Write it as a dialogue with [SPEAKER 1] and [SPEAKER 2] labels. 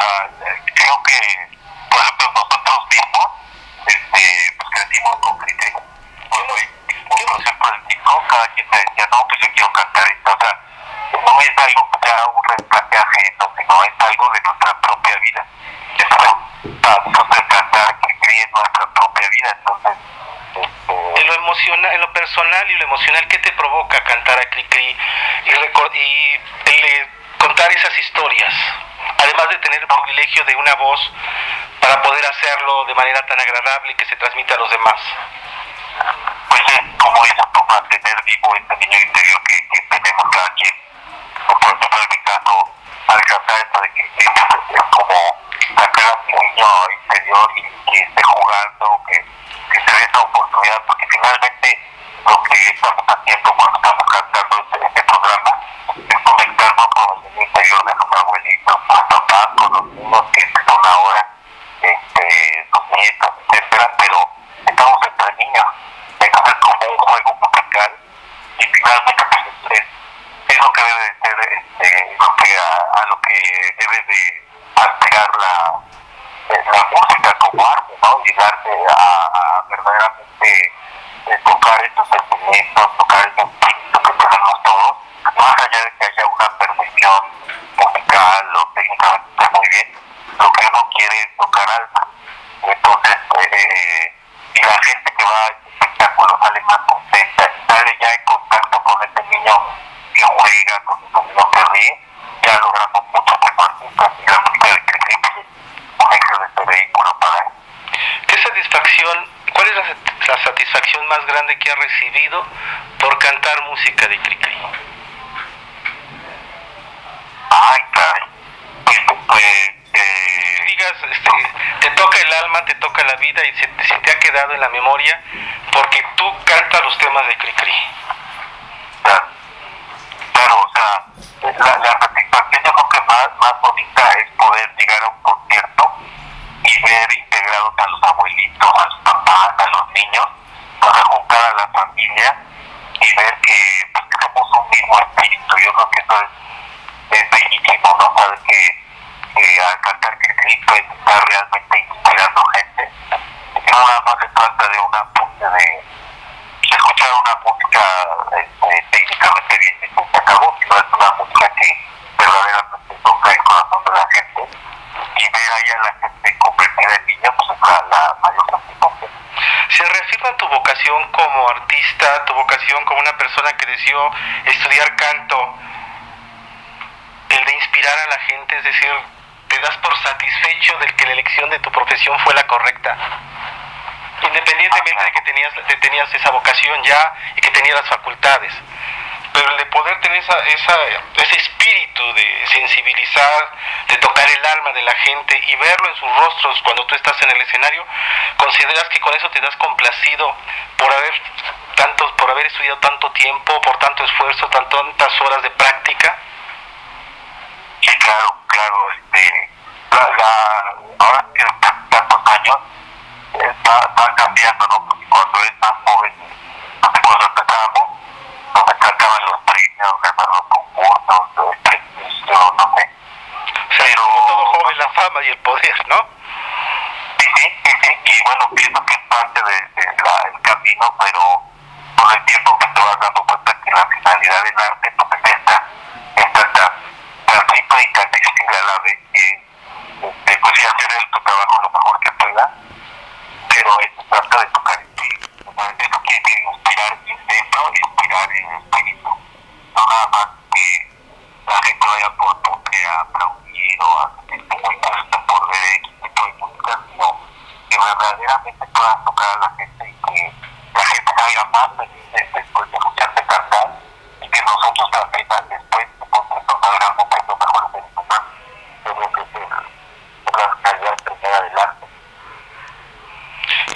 [SPEAKER 1] sea, creo que, por ejemplo, nosotros mismos, pues crecimos con criterios. Cuando hicimos, por ejemplo, el disco, cada quien me decía, no, pues yo quiero cantar esto. O sea, no es algo que sea un rescate ajeno, sino es algo de nuestra propia vida. Es para nosotros cantar que cree en nuestra propia vida. Entonces,
[SPEAKER 2] en lo emocional, en lo personal y lo emocional, ¿qué te provoca cantar a Cricri y contar esas historias? Además de tener el privilegio de una voz para poder hacerlo de manera tan agradable y que se transmita a los demás.
[SPEAKER 1] Pues es como eso, para mantener vivo ese niño interior que tenemos cada quien. O por ejemplo, en mi caso, al cantar esto de que es como sacar a mi niño interior y que esté jugando, que se dé esa oportunidad, porque finalmente lo que estamos haciendo cuando estamos cantando este programa es conectarnos con el niño interior de los abuelitos, con los papás, con los niños que son ahora, los nietos, etcétera, pero estamos entre niños. Entonces, como un juego musical, y finalmente pues, es lo que debe de ser, a lo que debe de aspirar la música como arte, ¿no? Llegarse a verdaderamente tocar estos sentimientos, tocar ese espíritu que tenemos todos, más allá de que haya una permisión musical o técnicamente está muy bien, lo que uno quiere es tocar alma. Entonces, y la gente que va a este espectáculo sale más contenta, sale ya en contacto con ese niño que juega, con ese niño que ríe, ya logramos mucho como artistas, y la música de Cricri es un excelente vehículo para él.
[SPEAKER 2] ¿Qué satisfacción, cuál es la satisfacción más grande que has recibido por cantar música de Cricri?
[SPEAKER 1] Ay, caray. Pues,
[SPEAKER 2] digas, te toca el alma, te toca la vida y se te ha quedado en la memoria porque tú cantas los temas de Cricri.
[SPEAKER 1] Claro, o sea, la satisfacción yo creo que más bonita es poder llegar a un concierto y ver integrados a los abuelitos, a los papás, a los niños, o sea, juntar a la familia y ver que pues, somos un mismo espíritu. Yo creo que eso es bellísimo, ¿no? Saber que al cantar Cricri pues está realmente inspirando gente. No nada más se trata de una punta de escuchar una música técnicamente bien y se acabó, sino es una música que verdaderamente toca el corazón de la gente y ver ahí a la gente convertida en niña pues es la mayor satisfacción.
[SPEAKER 2] Se reafirma tu vocación como artista, tu vocación como una persona que decidió estudiar canto, el de inspirar a la gente, es decir, te das por satisfecho de que la elección de tu profesión fue la correcta, independientemente de que tenías esa vocación ya y que tenías las facultades, pero el de poder tener ese espíritu de sensibilizar, de tocar el alma de la gente y verlo en sus rostros cuando tú estás en el escenario, ¿consideras que con eso te das complacido por haber estudiado tanto tiempo, por tanto esfuerzo, tantas horas de práctica?
[SPEAKER 1] Sí, claro, ahora que tantos años va cambiando, ¿no? Porque cuando eres más joven, cuando empezábamos, nos encantaban los premios, ganar los concursos, el prestigio, no sé. Pero
[SPEAKER 2] como todo joven, la fama y el poder, ¿no?
[SPEAKER 1] Sí, y bueno, pienso que es parte del camino, pero con el tiempo que te vas dando cuenta que la finalidad del arte pues es esta tan simple y tan difícil a la vez que pues sí hacer tu trabajo lo mejor que pueda, pero se trata de tocar el espíritu. Eso quiere decir inspirar el dentro, inspirar el espíritu, no nada más que la gente vaya porque a aplaudir o a sentirse muy triste por ver X tipo de música, sino que verdaderamente puedan tocar a la gente y que la gente salga más feliz de